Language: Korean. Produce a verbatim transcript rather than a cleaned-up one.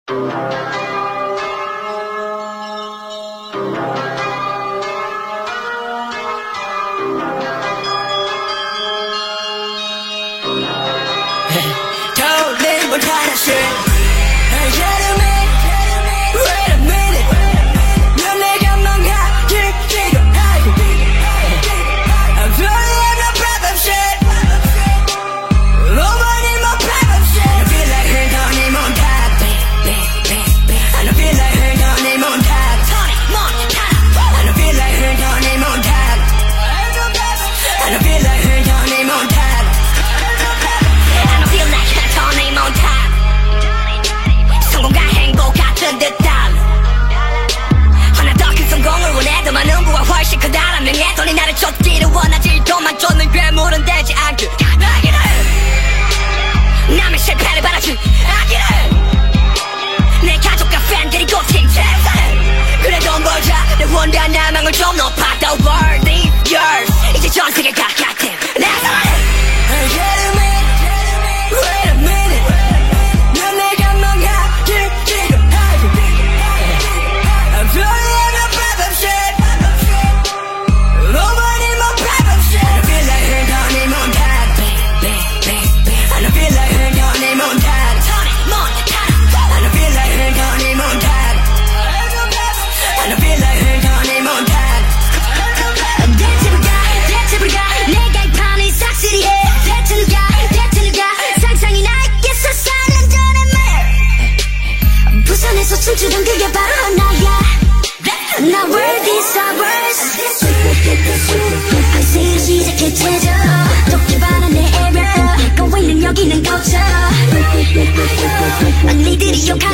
돌린 건 하나씩 여름에 Wait a minute 넌 내가 망가질 지금 하고 I'm feeling no problem shit Nobody more problem shit I feel like her don't need more time I don't feel like her don't need more time I don't feel like her don't need more time I don't feel like her don't need more time 성공과 행복 같은 듯함 하나 더 큰 성공을 원해도 많은 부와 훨씬 크다란 명예 돈이 나를 쫓기를 원하지 돈만 쫓는 괴물은 되지 않길 나기를 남의 실패를 바라지 않기를 내 가족과 팬들이 고팅 채우사는 그래 돈 벌자 내 원대한 야망을 좀 높아 The world is yours 이제 전 세계가 같은 내 손에 Wait a minute 넌 내가 망가질 지금 하고 I'm feeling no problem shit Nobody more problem shit I don't feel like her don't need more time I don't feel like her don't need more time I don't feel like her don't need more time I don't feel like her don't need more time 대체로 가 대체로 가 내가 이 판을 싹쓸이 해 대체로 가 대체로 가 상상이 나있겠어 사는 전에 말 부산에서 춤추던 그게 바로 나야 나 world is ours 한시를 시작해 제저 독재반한 내 area 갖고 있는 여기는 거쳐 니들이 욕하